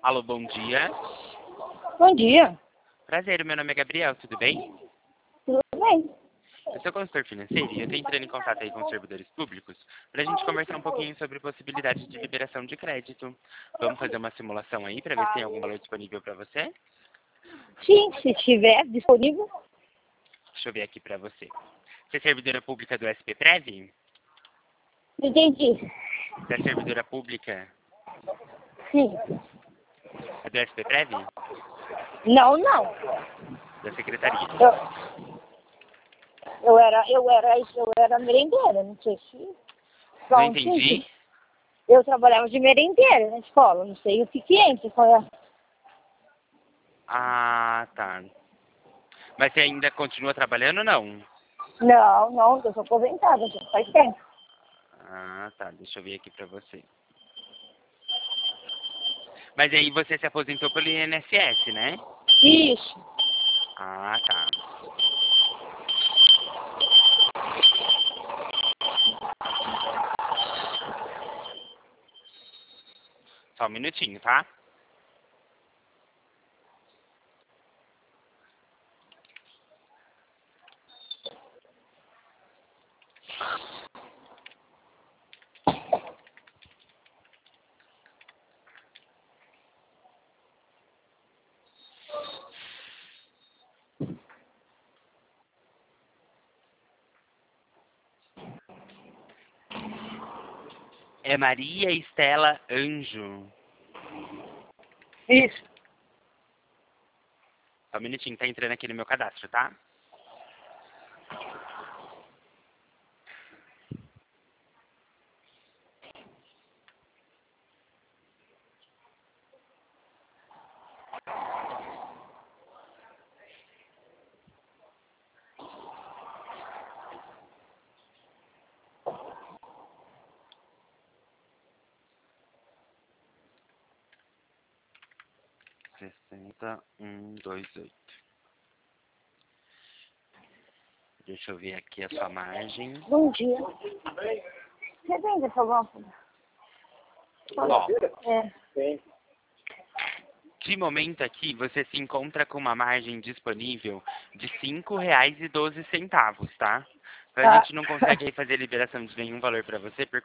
Alô, bom dia. Bom dia. Prazer, meu nome é Gabriel, tudo bem? Tudo bem? Eu sou consultor financeiro e eu estou entrando em contato aí com os servidores públicos para a gente conversar um pouquinho sobre possibilidades de liberação de crédito. Vamos fazer uma simulação aí para ver se tem algum valor disponível para você? Sim, se estiver disponível. Deixa eu ver aqui para você. Você é servidora pública do SPPrev? Entendi. Você é servidora pública Sim. do SPPrev? Não, não. Da secretaria. Eu era merendeira, não sei se... Não entendi. Eu trabalhava de merendeira na escola, não sei o que entra. Ah, tá. Mas você ainda continua trabalhando ou não? Não, eu sou aposentada, já faz tempo. Ah, tá. Deixa eu ver aqui pra você. Mas aí você se aposentou pelo INSS, né? Isso. Ah, tá. Só um minutinho, tá? É Maria Estela Anjo. Isso. Só um minutinho, tá entrando aqui no meu cadastro, tá? Sessenta um dois oito. Deixa eu ver aqui a sua margem. Bom dia. Você vende essa lâmpada? Ó, É. de momento aqui, você se encontra com uma margem disponível de R$ 5,12, tá? Então a Ah. gente não consegue aí fazer liberação de nenhum valor para você por